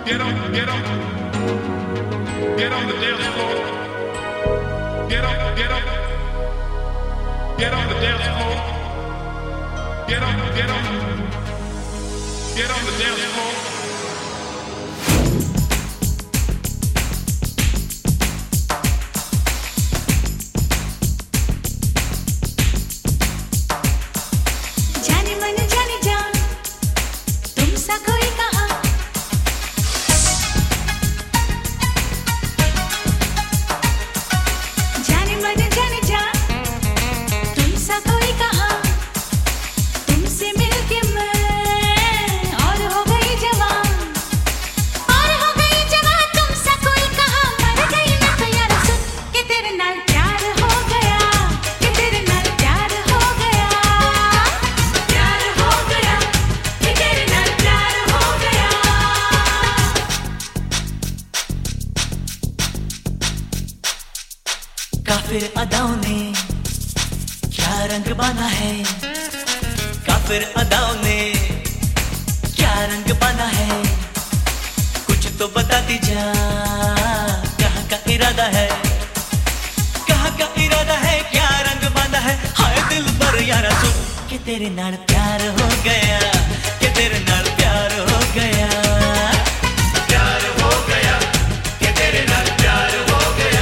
Get on, get on, get on the dance floor. Get on, get on, get on the dance floor. Get on, get on, get on the dance floor. काफिर अदाओं ने क्या रंग बांधा है, काफिर अदाओं ने क्या रंग बांधा है, कुछ तो बताती जा, कहाँ का इरादा है, कहाँ का इरादा है, क्या रंग बांधा है, हाय दिल पर यारा सुन के तेरे नाल प्यार हो गया, के तेरे नाल प्यार हो गया, प्यार हो गया, के तेरे नाल प्यार हो गया।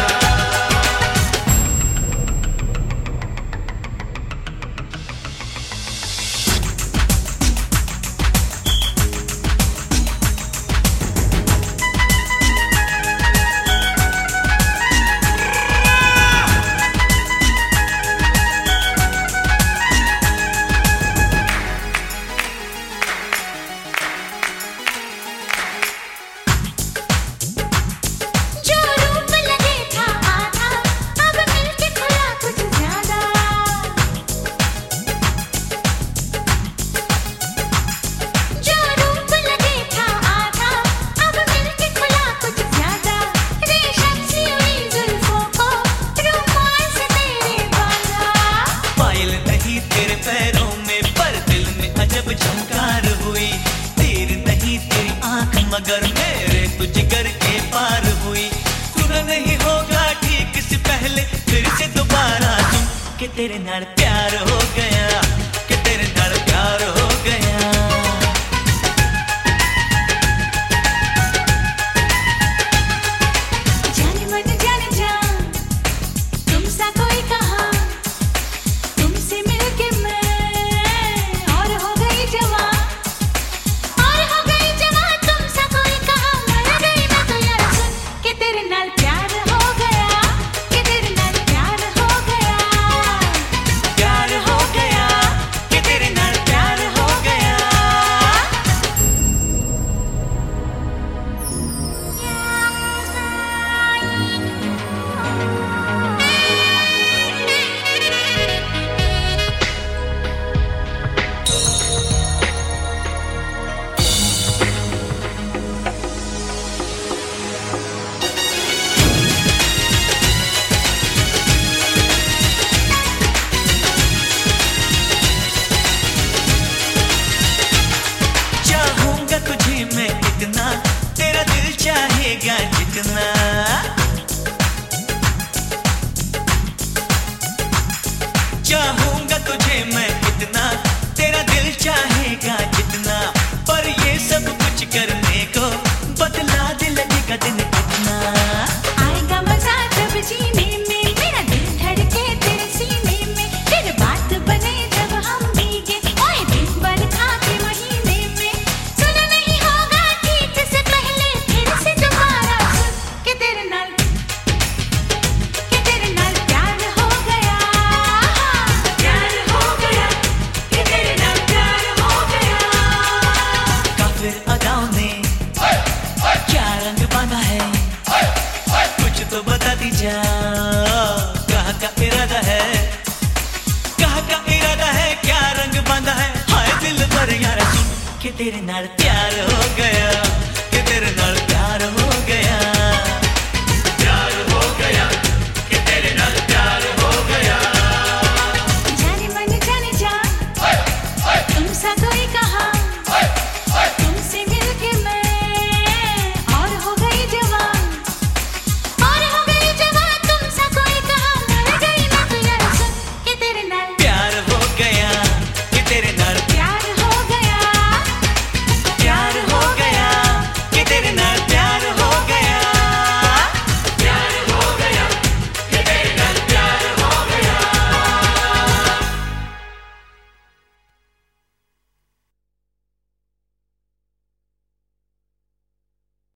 मगर मेरे तुझ जिगर के पार हुई, सुना नहीं होगा ठीक से पहले फिर से दोबारा सुन के तेरे नाल प्यार हो गया, के तेरे नाल प्यार हो गया। जाने मन जाने जा, तुम सा कोई कहा, तुमसे मिलके मैं और हो गई जवान। तेरा दिल चाहेगा जितना, चाहूंगा तुझे मैं इतना, तेरा दिल चाहेगा जितना, पर ये सब कुछ करने को बदला दिल लगेगा दिन कितना। आएगा मजा जब जीने में, मेरा दिल धड़के तेरे सीने में, फिर बात बने जब हम भीगे, ओए दिन बरखा के महीने में, सुना नहीं होगा ठीक से पहले फिर से दोबारा सुन के तेरे नाल प्यार हो गया, प्यार हो गया, के तेरे नाल प्यार हो गया। काफिर अदाओं ने क्या रंग बांधा है, कुछ तो बताती जा, कहाँ का इरादा है, कहाँ का इरादा है, क्या रंग बांधा है, हाय दिल पर यारा सुन के तेरे नाल प्यार हो गया, के तेरे नाल प्यार हो गया, प्यार हो गया, के तेरे नाल प्यार हो गया। जाने मन जाने जा, तुम सा कोई